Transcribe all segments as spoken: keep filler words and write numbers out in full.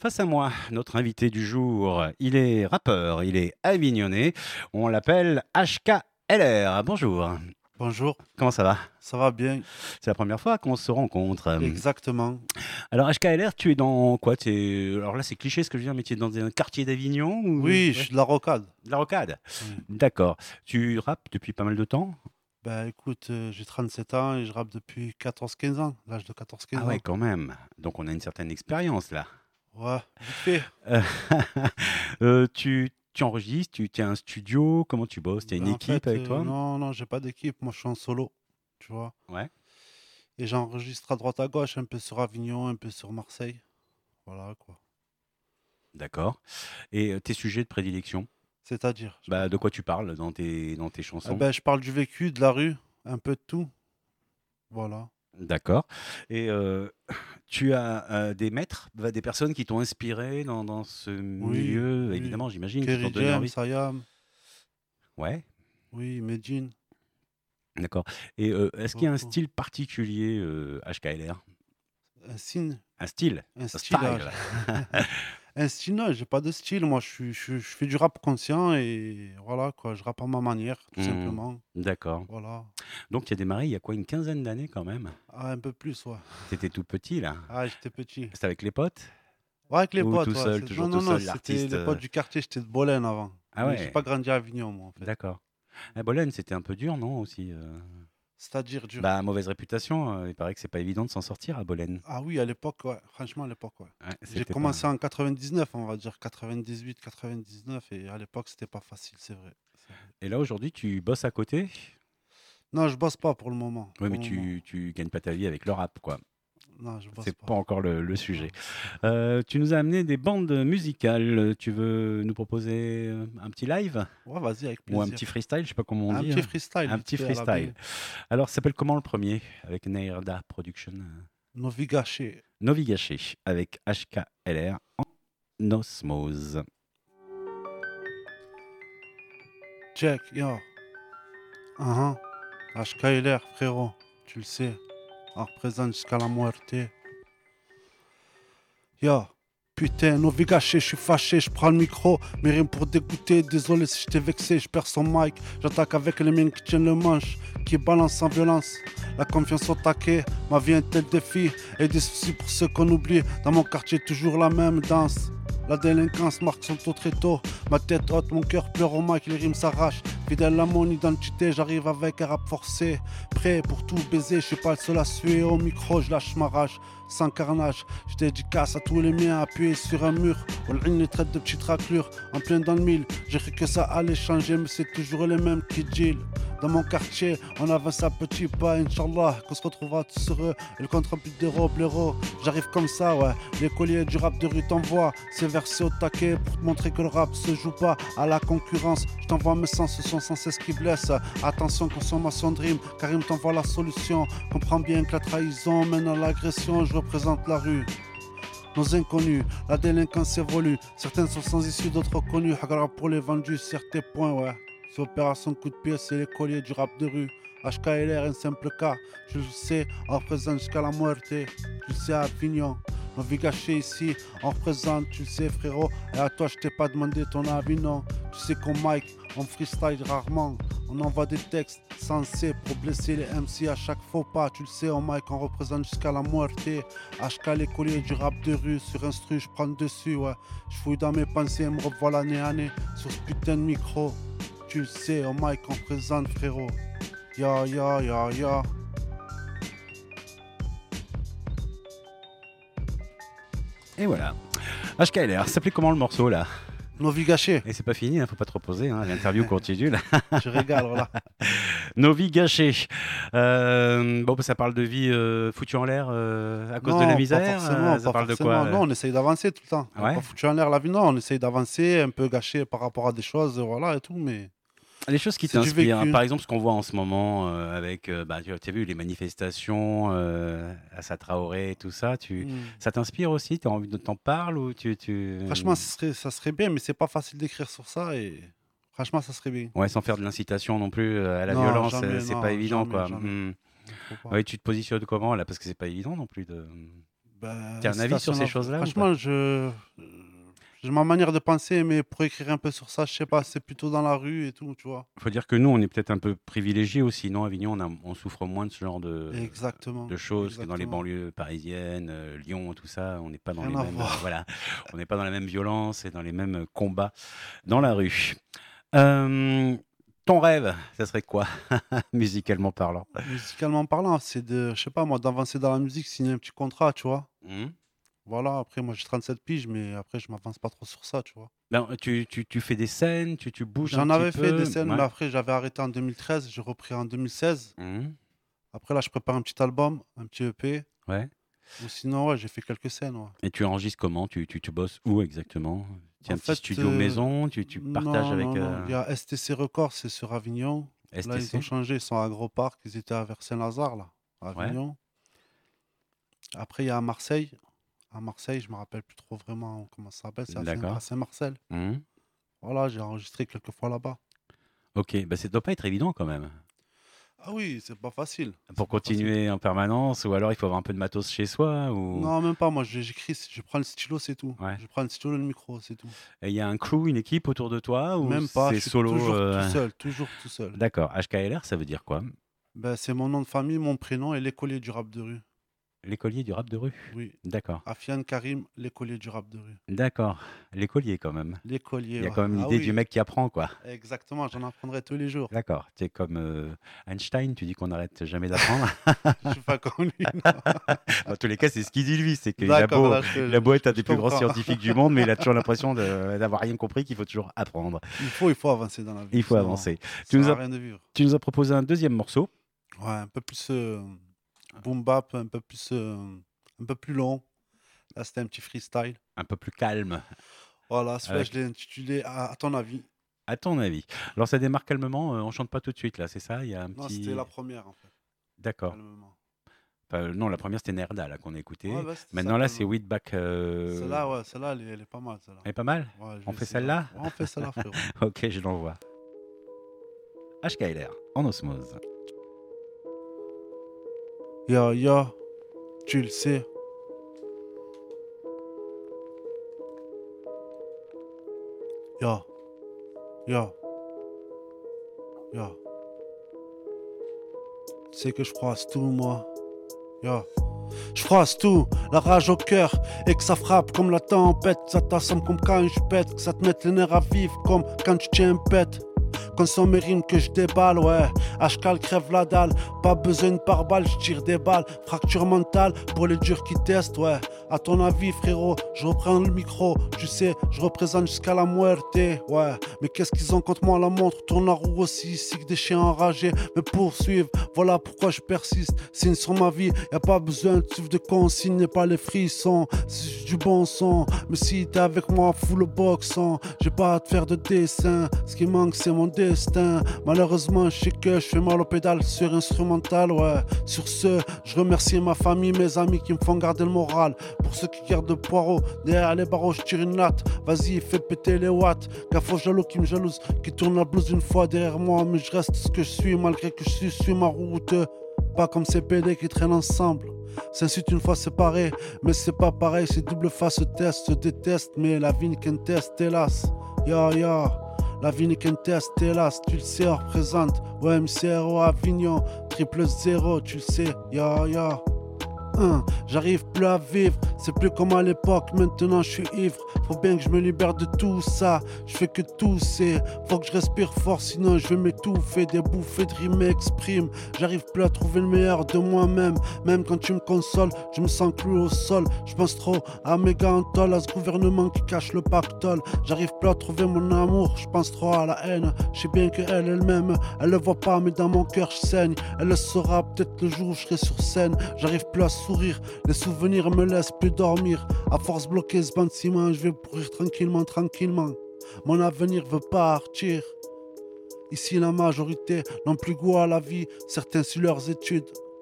Face à moi, notre invité du jour, il est rappeur, il est avignonnais, on l'appelle H K L R. Bonjour, Bonjour, comment ça va? ça va bien? C'est la première fois qu'on se rencontre. Euh, Exactement. Alors H K L R, tu es dans quoi? T'es- Alors là, c'est cliché ce que je veux dire, mais tu es dans un quartier d'Avignon ou... Oui, je Ouais, suis de la rocade. de la rocade. Oui. D'accord. Tu rappes depuis pas mal de temps? Ben écoute, euh, j'ai sept ans et je rappe depuis quatorze quinze ans, l'âge de Ah quatorze quinze ouais, ans. quand même. Donc on a une certaine expérience là. Ouais, vite fait. Euh, euh, tu, tu enregistres, tu as un studio, comment tu bosses? Tu as une Ben en équipe fait, avec euh, toi? non, non, j'ai pas d'équipe, moi je suis en solo, tu vois. Ouais, Et j'enregistre à droite à gauche, un peu sur Avignon, un peu sur Marseille. Voilà quoi. d'accord. Et euh, tes sujets de prédilection? C'est-à-dire, j'ai pas Bah, de quoi compris. tu parles dans tes, dans tes Ah chansons? ben, je parle du vécu, de la rue, un peu de tout. Voilà. D'accord. Et euh, tu as euh, des maîtres, bah, des personnes qui t'ont inspiré dans, dans ce Oui, milieu, oui. évidemment, j'imagine, qui t'ont Kerry donné James, envie. Ayam, Ouais, oui, Medine, d'accord. Et euh, est-ce qu'il y a un beaucoup. style particulier euh, H K L R? Un signe, Un style? un Un stylage. style? Un style, non, j'ai pas de style. Moi, je suis, je, suis- je fais du rap conscient et voilà quoi. Je rappe à ma manière, tout Hmm, simplement. d'accord. Voilà. Donc tu as démarré il y a quoi, une quinzaine d'années quand même? Ah, un peu plus, ouais. T'étais tout petit là? Ah, j'étais petit. C'était avec les potes? Ouais, avec les Ou potes, tout ouais. seul, c'est- toujours Non, tout non, non, seul, c'était l'artiste? les euh, potes du quartier. J'étais de Bolène avant. Ah Mais j'ai ouais, pas grandi à Avignon, moi, en fait. d'accord. À Bologne, c'était un peu dur, non, aussi? euh C'est-à-dire dur. Bah, mauvaise réputation, heu, il paraît que c'est pas évident de s'en sortir à Bolène. Ah oui, à l'époque, ouais. Franchement, à l'époque, ouais. Ouais, J'ai c'était pas commencé en quatre-vingt-dix-neuf, on va dire quatre-vingt-dix-huit, quatre-vingt-dix-neuf, et à l'époque, c'était pas facile, c'est vrai. C'est vrai. et là, aujourd'hui, tu bosses à côté? Non, je bosse pas pour le moment. Oui, Pour mais le moment. tu tu gagnes pas ta vie avec le rap, quoi. Non, je bosse C'est pas. pas encore le le Non. sujet. Heu, tu nous as amené des bandes musicales, tu veux nous proposer, heu, un petit live? Ouais, vas-y, avec Ou un petit plaisir. freestyle? Je sais pas comment on Un dit, petit hein? freestyle, Un vite petit fait, à la freestyle. bien. Alors, ça s'appelle comment le premier avec Neirda Production? Heu, Nos vies gâchées. Novi Gâché avec H K L R en osmose. Check, yo. Uh H K L R, frérot. Tu le sais. On représente jusqu'à la muerte. Yo. Putain, nos vies gâchées, je suis fâché, je prends le micro, mais rien pour dégoûter. Désolé si je t'ai vexé, je perds son mic. J'attaque avec les miens qui tiennent le manche, qui balancent sans violence. La confiance au taquet, ma vie un tel défi. Et des soucis pour ceux qu'on oublie. Dans mon quartier, toujours la même danse. La délinquance marque son taux très tôt. Ma tête haute, mon cœur pleure au mic, les rimes s'arrachent. Fidèle à mon identité, j'arrive avec un rap forcé. Prêt pour tout baiser, je suis pas le seul à suer. Au micro, je lâche ma rage, sans carnage. Je dédicace à tous les miens appuyés sur un mur. On les traite de petites raclures, en plein dans le mille. J'ai cru que ça allait changer, mais c'est toujours les mêmes qui deal. Dans mon quartier, on avance à petits pas, Inch'Allah, qu'on se retrouvera tous heureux. Et le compte rempli d'euros, blaireau. J'arrive comme ça, ouais. Les colliers du rap de rue t'envoient. C'est versé au taquet pour te montrer que le rap se joue pas à la concurrence. Je t'envoie mes sens, ce sont sans cesse qui blessent. Attention, consommation de rime, Karim t'envoie la solution. Comprends bien que la trahison mène à l'agression. Je représente la rue. Nos inconnus, la délinquance évolue. Certaines sont sans issue, d'autres connues. Hagara pour les vendus, certains points, ouais. C'est opération coup de pied, c'est les colliers du rap de rue. H K L R, un simple cas. Je le sais, on représente jusqu'à la muerte. Tu le sais, à Avignon. Nos vies gâchées ici, on représente, tu le sais, frérot. Et à toi, je t'ai pas demandé ton avis, non. Tu sais qu'on mic, on freestyle rarement. On envoie des textes sensés pour blesser les M C à chaque faux pas. Tu le sais, on mic, on représente jusqu'à la muerte. H K, les colliers du rap de rue. Sur instru, je prends le dessus, ouais. Je fouille dans mes pensées et me revoilà nez à nez sur ce putain de micro. Tu le sais, on mic, on présente, frérot. Ya, ya, ya, ya. Et voilà. H K L R, ça s'appelait comment le morceau là? Nos vies gâchées. Et c'est pas fini, hein, faut pas te reposer, hein, l'interview continue là. Je régale, voilà. Nos vies gâchées. Euh, bon, bah, ça parle de vie euh, foutue en l'air euh, à cause de la Non, pas misère. forcément, euh, ça pas parle de quoi? forcément. euh Non, on essaye d'avancer tout le temps. On n'a pas Ouais. foutu en l'air la vie, non. On essaye d'avancer, un peu gâché par rapport à des choses, voilà, et tout, mais Les choses qui c'est du t'inspirent, hein. vécu. Par exemple, ce qu'on voit en ce moment euh, avec, euh, bah, tu as vu les manifestations euh, à Traoré et tout ça, tu, Hmm. ça t'inspire aussi? Tu as envie de t'en parler ou tu, tu... Franchement, ça serait, ça serait bien, mais c'est pas facile d'écrire sur ça, et franchement, ça serait bien. Ouais, sans faire de l'incitation non plus euh, à la Non, violence, euh, jamais, c'est pas non, évident, jamais, quoi. jamais. Hmm. Il faut pas. Ouais, tu te positionnes comment là? Parce que c'est pas évident non plus de. Ben, Tu as un avis sur incitation à ces la choses-là ou pas? franchement, je j'ai ma manière de penser, mais pour écrire un peu sur ça, je sais pas, c'est plutôt dans la rue et tout, tu vois? Faut dire que nous, on est peut-être un peu privilégiés aussi, non? Avignon, on a on souffre moins de ce genre de Exactement, de choses que dans les exactement. banlieues parisiennes, heu, Lyon, tout ça. On n'est pas dans Rien les à mêmes, heu, voir. voilà, on n'est pas dans la même violence et dans les mêmes, heu, combats dans la rue. Hem, ton rêve, ça serait quoi? Musicalement parlant? Musicalement parlant, c'est de je sais pas moi, d'avancer dans la musique, signer un petit contrat, tu vois? Mmh. Voilà, après moi j'ai trente-sept piges, mais après je m'avance pas trop sur ça, tu vois? Ben, tu tu tu fais des scènes, tu tu bouges un J'en petit avais fait des peu? scènes, mais Ouais. après j'avais arrêté en deux mille treize, j'ai repris en deux mille seize. Mmh. Après là, je prépare un petit album, un petit E P Ouais, ou sinon, ouais, j'ai fait quelques scènes, ouais. et tu enregistres comment? Tu tu tu bosses où exactement? Tu as En un petit fait, studio heu, maison? Tu tu partages non, avec, non, non, heu, il y a S T C Records, c'est sur Avignon. Là, ils ont S T C? changé, ils sont à Agropark, ils étaient à vers Saint-Lazare, là, à Ouais, Avignon. Après, il y a à Marseille. À Marseille, je me rappelle plus trop vraiment comment ça s'appelle, c'est à Saint à d'accord. Saint-Marcel. Mmh. Voilà, j'ai enregistré quelques fois là-bas. OK, bah, ça doit pas être évident quand même, Ah oui, c'est pas facile, pour c'est pas facile. continuer en permanence, ou alors il faut avoir un peu de matos chez soi, ou Non, même pas, moi j'ai j'écris, je prends le stylo, c'est tout. ouais, Je prends le stylo, le micro, c'est tout. et il y a un crew, une équipe autour de toi, ou Même pas, c'est je suis solo, toujours heu? tout seul, toujours tout seul. D'accord, H K L R, ça veut dire quoi? Ben, c'est mon nom de famille, mon prénom et l'écolier du rap de rue. L'écolier du rap de rue? Oui, D'accord, Afiane Karim, l'écolier du rap de rue. d'accord, l'écolier quand même. L'écolier, Il y a ouais. quand même Ah l'idée du oui, mec qui apprend, quoi. exactement, j'en apprendrai tous les jours. D'accord, tu es comme, heu, Einstein, tu dis qu'on n'arrête jamais d'apprendre. Je suis pas comme lui, non. Dans tous les cas, c'est ce qu'il dit lui, c'est qu'il a D'accord, beau là, je il a te beau je être un je des plus grands comprends. scientifiques du monde, mais il a toujours l'impression de d'avoir rien compris, qu'il faut toujours apprendre. Il faut il faut avancer dans la Il vie, faut sinon avancer. ça Tu sert nous à as rien de vivre. tu nous as proposé un deuxième morceau. Ouais, un peu plus, heu, boom bap, un peu plus, hem, un peu plus long. Là, c'était un petit freestyle. Un peu plus calme, Voilà, celui-là, je avec l'ai intitulé «À à ton avis». à ton avis. Alors ça démarre calmement, heu, on chante pas tout de suite là, c'est ça? Il y a un Non, c'était petit la première en fait, d'accord. calmement. Enfin, non, la première c'était Nerda là qu'on a Ouais, écouté. bah, c'était ça, Maintenant là, c'est calmement. Weedback, heu, Celle-là, ouais, celle-là, elle est elle est pas mal, celle-là. elle est pas mal? Ouais, je On vais fait essayer, ouais. celle-là? Ouais, on fait celle-là, frérot. OK, je l'envoie. H K L R, en osmose. Yo, yo, tu le sais. Yo, yo, yo. Tu sais que je froisse tout, moi. Yo. Je froisse tout, la rage au cœur, et que ça frappe comme la tempête, que ça t'assomme comme quand je pète, que ça te mette les nerfs à vivre comme quand tu tiens un pète. Consomme mes rimes que je déballe, ouais. H K crève la dalle, pas besoin de pare-balles, je tire des balles. Fracture mentale pour les durs qui testent, ouais. À ton avis, frérot, je reprends le micro. Tu sais, je représente jusqu'à la muerte, ouais. Mais qu'est-ce qu'ils ont contre moi, la montre tourne la roue aussi ici que des chiens enragés me poursuivent. Voilà pourquoi je persiste. Signe sur ma vie, y a pas besoin de suivre de consignes, n'est pas les frissons. C'est juste du bon son. Mais si t'es avec moi, fous le boxon. J'ai pas à te faire de dessin. Ce qui manque, c'est mon destin. Malheureusement, je sais que je fais mal au pédale sur instrumental, ouais. Sur ce, je remercie ma famille, mes amis qui me font garder le moral. Pour ceux qui gardent le poireau, derrière les barreaux, je tire une latte. Vas-y, fais péter les watts. Gaffe aux jaloux qui me jalousent, qui tournent la blouse une fois derrière moi. Mais je reste ce que je suis, malgré que je suis sur ma route. Pas comme ces P D qui traînent ensemble. S'insulte une fois séparés, mais c'est pas pareil, c'est double face, se test, se déteste, mais la vie n'est qu'un test, hélas. Ya ya, la vie n'est qu'un test, hélas, tu le sais, on représente. O M C R O Avignon, triple zéro, tu le sais, ya ya. Hein, j'arrive plus à vivre, c'est plus comme à l'époque, maintenant je suis ivre. Faut bien que je me libère de tout ça, je fais que tousser. Faut que je respire fort, sinon je vais m'étouffer. Des bouffées de rimes m'expriment, j'arrive plus à trouver le meilleur de moi-même. Même quand tu me consoles, je me sens cloué au sol. Je pense trop à mes gantol, à ce gouvernement qui cache le pactole. J'arrive plus à trouver mon amour, je pense trop à la haine. Je sais bien qu'elle elle-même, elle le voit pas, mais dans mon cœur je saigne. Elle le saura peut-être le jour où je serai sur scène. J'arrive plus à sourire, les souvenirs me laissent plus dormir. À force bloquer ce bâtiment, je vais pourrir tranquillement, tranquillement. Mon avenir veut partir. Ici la majorité n'ont plus goût à la vie, certains sur leurs études.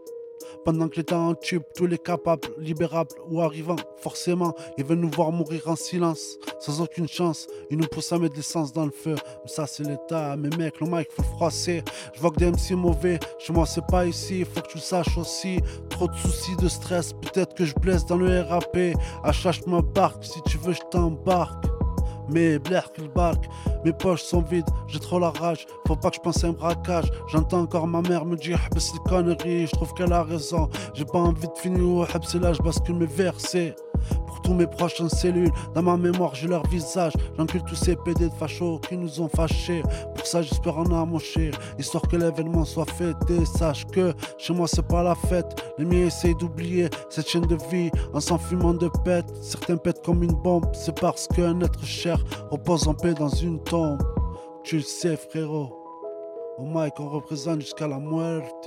Pendant que l'État en tube, tous les capables, libérables ou arrivants, forcément, ils veulent nous voir mourir en silence, sans aucune chance. Ils nous poussent à mettre de l'essence dans le feu. Mais ça, c'est l'État, mes mecs, le mic, faut le froisser. Je vois que des M C mauvais, chez moi, c'est pas ici, faut que tu le saches aussi. Trop de soucis, de stress, peut-être que je blesse dans le R A P. Achat, je m'embarque, si tu veux, je t'embarque. Mais blaire que le barque, mes poches sont vides, j'ai trop la rage, faut pas que je pense à un braquage. J'entends encore ma mère me dire c'est des conneries, je trouve qu'elle a raison. J'ai pas envie de finir au c'est là, je bascule mes versets. Pour tous mes proches en cellule, dans ma mémoire j'ai leur visage. J'encule tous ces P D de fachos qui nous ont fâchés. Pour ça j'espère en amocher, histoire que l'événement soit fêté. Sache que chez moi c'est pas la fête. Les miens essayent d'oublier cette chaîne de vie en s'enfumant de pète. Certains pètent comme une bombe, c'est parce qu'un être cher repose en paix dans une tombe. Tu le sais frérot, au mic on représente jusqu'à la muerte.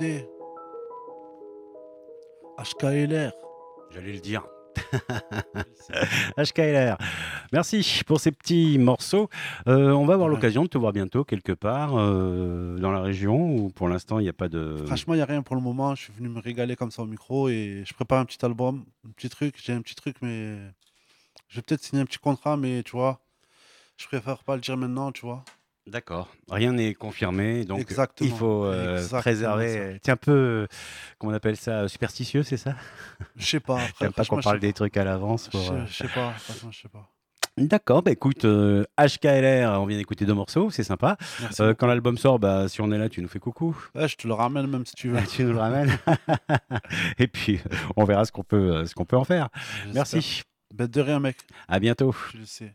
H K L R. J'allais le dire. H K L R. Merci pour ces petits morceaux. Euh, on va avoir Ouais. l'occasion de te voir bientôt quelque part euh, dans la région où pour l'instant il n'y a pas de... Franchement, il n'y a rien pour le moment. Je suis venu me régaler comme ça au micro et je prépare un petit album, un petit truc. J'ai un petit truc, mais je vais peut-être signer un petit contrat, mais tu vois, je préfère pas le dire maintenant, tu vois. D'accord. Rien n'est confirmé, donc Exactement. il faut euh, Exactement préserver. Tu es un peu, comment on appelle ça, superstitieux, c'est ça? Je sais pas. Après, T'aimes pas qu'on franchement, je parle sais des pas. trucs à l'avance pour, Je euh, je sais pas. Franchement, je sais pas. D'accord, bah écoute, euh, H K L R, on vient d'écouter deux morceaux, c'est sympa. Merci Euh, beaucoup. quand l'album sort, bah, si on est là, tu nous fais coucou. Ouais, je te le ramène même si tu veux. Tu nous le ramènes. Et puis, on verra ce qu'on peut, ce qu'on peut en faire. J'espère. Merci. Bête de rien, mec. À bientôt. Tu le sais.